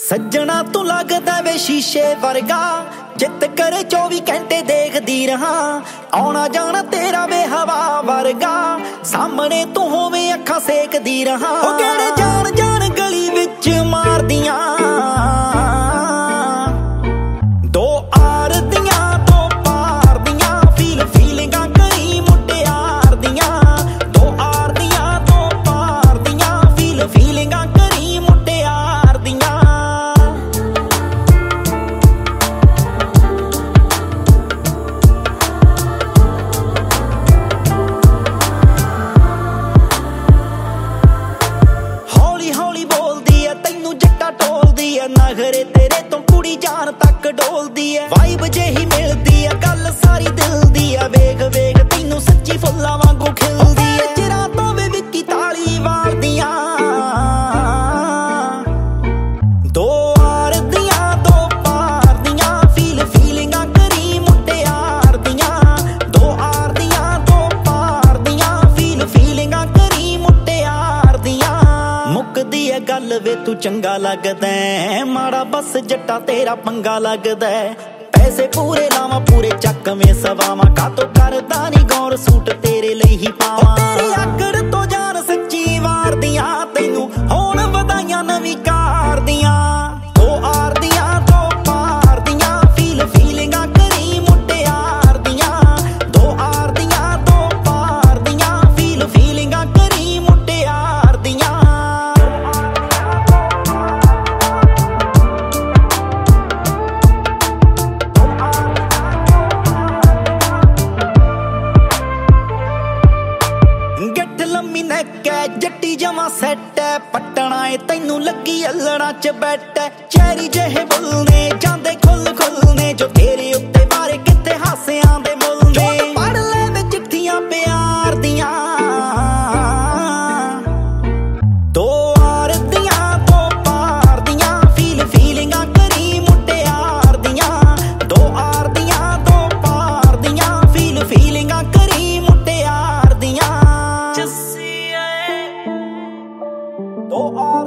ਸੱਜਣਾ ਤੂੰ ਲੱਗਦਾ ਵੇ ਸ਼ੀਸ਼ੇ ਵਰਗਾ, ਜਿੱਤ ਕਰੇ 24 ਘੰਟੇ ਦੇਖਦੀ ਰਹਾ। ਆਉਣਾ ਜਾਣਾ ਤੇਰਾ ਵੇ ਹਵਾ ਵਰਗਾ, ਸਾਹਮਣੇ ਤੂੰ ਹੋਵੇਂ ਅੱਖਾਂ ਸੇਕਦੀ ਰਹਾ। ਉਹ ਕਿਹੜੇ ਜਾਣ ਜਾਣ ਗਲੀ ਵਿੱਚ ਮਾਰਦੀਆਂ, ਦੋ ਆਰਦੀਆਂ ਦੋ ਪਾਰ ਦੀਆਂ, ਫੀਲਿੰਗਾਂ ਕਰੀ ਮੁਟਿਆਰ ਦੀਆਂ। ਦੋ ਆਰਦੀਆਂ ਦੋ ਪਾਰ ਦੀਆਂ, ਫੀਲਿੰਗਾਂ ਕਰੀ ਮੁਟਿਆਰ ਦੀਆਂ। ਟੋਲਦੀ ਐ ਨਖਰੇ ਤੇਰੇ ਤੋਂ ਕੁੜੀ ਜਾਨ ਤੱਕ ਡੋਲਦੀ ਐ। ਵਾਈਬ ਜਿਹੀ ਮਿਲਦੀ ਐ, ਗੱਲ ਸਾਰੀ ਦਿਲ ਦੀ ਐ। ਵੇਖ ਵੇਖ ਤੈਨੂੰ ਸੱਚੀ ਫੁੱਲਾਂ ਵਾਂਗੂ ਖਿਲਦੀ ਐ। ਚਿਰਾਂ ਤੋਂ ਵੀ ਵਿੱਕੀ ਤਾਲੀ ਵਾਲਦੀਆਂ, ਦੋ ਆਰਦੀਆਂ ਦੋ ਪਾਰ ਦੀਆਂ, ਫੀਲਿੰਗਾਂ ਕਰੀ ਮੁਟਿਆਰ ਦੀਆਂ। ਦੋ ਆਰਦੀਆਂ ਦੋ ਪਾਰ ਦੀਆਂ, ਫੀਲਿੰਗਾਂ ਕਰੀ ਮੁਟਿਆਰ ਦੀਆਂ। ਮੁੱਕਦੀ ਐ ਗੱਲ ਵੇ ਤੂੰ ਚੰਗਾ ਲੱਗਦਾ, ਮਾੜਾ ਬਸ ਜੱਟਾ ਤੇਰਾ ਪੰਗਾ ਲੱਗਦਾ। ਪੈਸੇ ਪੂਰੇ ਲਾਵਾਂ ਪੂਰੇ ਚੱਕਵੇਂ ਸਵਾਵਾਂ, ਕਾਤੋਂ ਕਰਦਾ ਨੀ ਗੌਰ ਸੂਟ ਤੇਰੇ ਲਈ ਹੀ ਪਾਵਾਂ। ਤੇਰੀ ਆਕੜ ਤੋਂ ਜਾਨ ਸੱਚੀ ਵਾਰਦੀਆਂ, ਤੈਨੂੰ ਹੋਣ ਵਧਾਈਆਂ ਨਵੀਂ ਕਾਰ ਦੀਆਂ। ਦੋ ਆਰਦੀਆਂ ਦੋ ਪਾਰ ਦੀਆਂ, ਫੀਲਿੰਗਾਂ ਕਰੀ ਮੁਟਿਆਰ ਦੀਆਂ। ਦੋ ਆਰਦੀਆਂ ਦੋ ਪਾਰ ਦੀਆਂ, ਫੀਲਿੰਗਾਂ ਕਰੀ ਮੁਟਿਆਰ ਦੀਆਂ। ਲੰਮੀ ਨੈਕ ਐ ਜੱਟੀ ਜਮਾ ਸੈੱਟ ਐ, ਪੱਟਣਾ ਏ ਤੈਨੂੰ ਲੱਗੀ ਅਲੜਾਂ ਚ ਬੈਠ ਐ। ਚੈਰੀ ਜਿਹੇ ਬੁੱਲ ਨੇ ਜਾਂਦੇ ਖੁੱਲ ਖੁੱਲ ਨੇ, ਜੋ ਤੇਰੇ ਉੱਤੇ ਮਾਰੇ ਕਿਤੇ ਹਾਸਿਆਂ ਦੇ ਮੁੱਲ ਨੇ। ਪੜ ਲੈ ਵੇ ਚਿੱਠੀਆਂ ਪਿਆਰ ਦੀਆਂ, ਦੋ ਆਰਦੀਆਂ ਦੋ ਪਾਰ ਦੀਆਂ, ਫੀਲਿੰਗਾਂ ਕਰੀ ਮੁਟਿਆਰ ਦੀਆਂ। ਦੋ ਆਰਦੀਆਂ ਦੋ ਪਾਰ ਦੀਆਂ, ਫੀਲਿੰਗਾਂ ਕਰੀ ਮੁਟਿਆਰ ਦੀਆਂ। ਦੋ